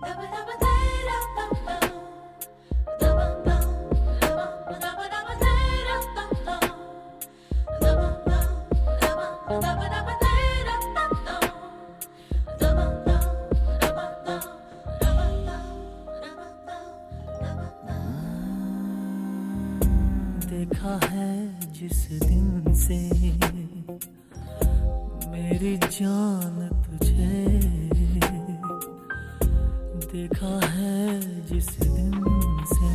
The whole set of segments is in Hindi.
देखा है जिस दिन से मेरी जान तुझे, देखा है जिस दिन से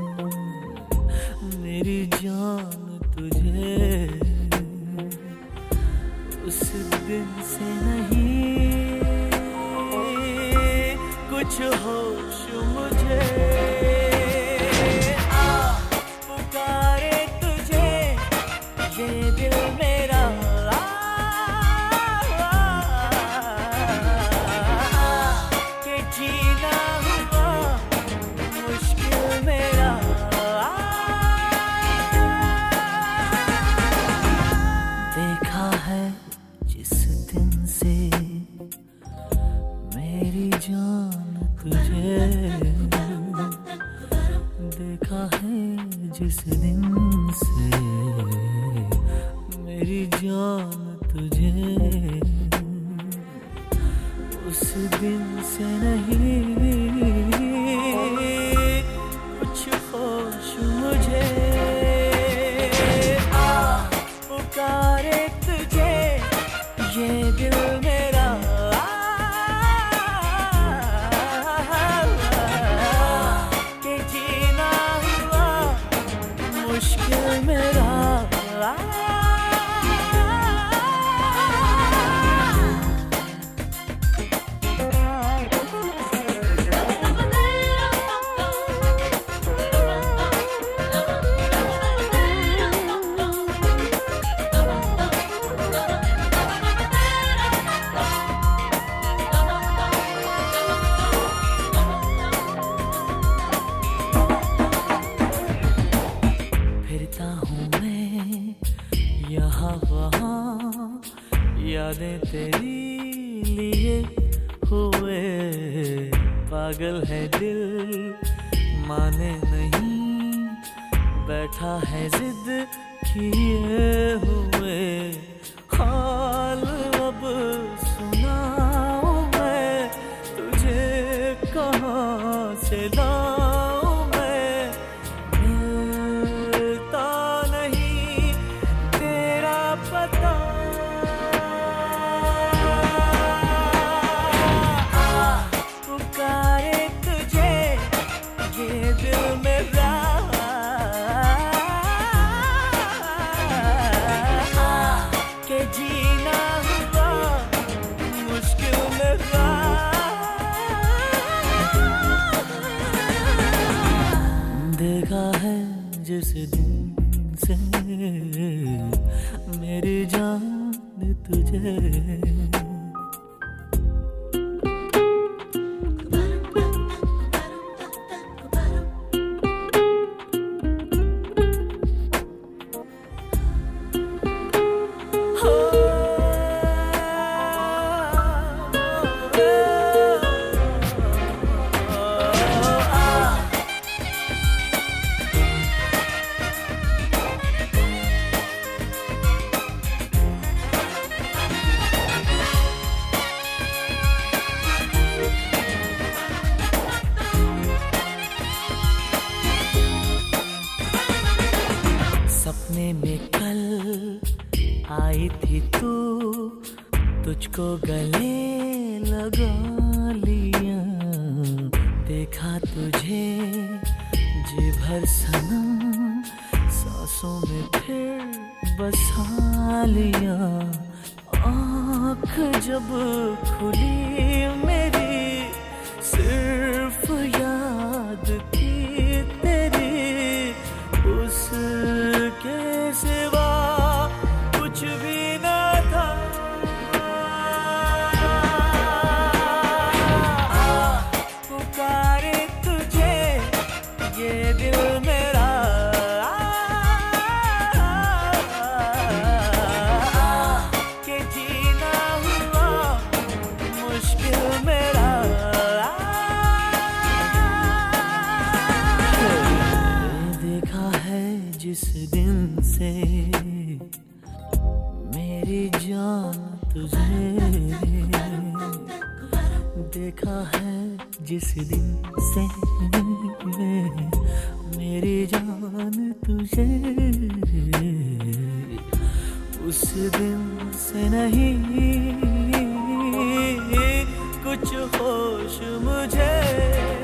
मेरी जान तुझे, उस दिन से नहीं कुछ होश मुझे। ये दिल मेरा के जीना हुआ मुश्किल मेरा। देखा है जिस दिन से मेरी जान तुझे, देखा है जिस दिन से मेरी जान तुझे, उस दिन से नहीं कुछ होश मुझे। पुकारे तुझे ये दिल मेरा, के जीना हुआ मुश्किल मेरा। फिरता हूँ मैं यहाँ वहाँ, यादें तेरी लिए हुए, पागल है दिल माने नहीं, बैठा है जिद किए हुए। हाल अब सुनाऊं मैं तुझे, कहाँ से लाऊं मैं, मिलता नहीं तेरा पता। पुकारे तुझे ये दिल मेरा, के जीना हुआ मुश्किल मेरा। देखा है जिस दिन से मेरी जान तुझे, सपने में कल आई थी तू, तुझको गले लगा लिया, देखा तुझे जी भर सनम, सांसों में फिर बसा लिया। आँख जब खुली मेरी सिर्फ याद थी तेरी, उसके सिवा कुछ भी न था। पुकारे तुझे ये दिल मेरा, के जीना हुआ मुश्किल मेरा। जिस दिन से मेरी जान तुझे देखा है, जिस दिन से मेरी जान तुझे, उस दिन से नहीं कुछ होश मुझे।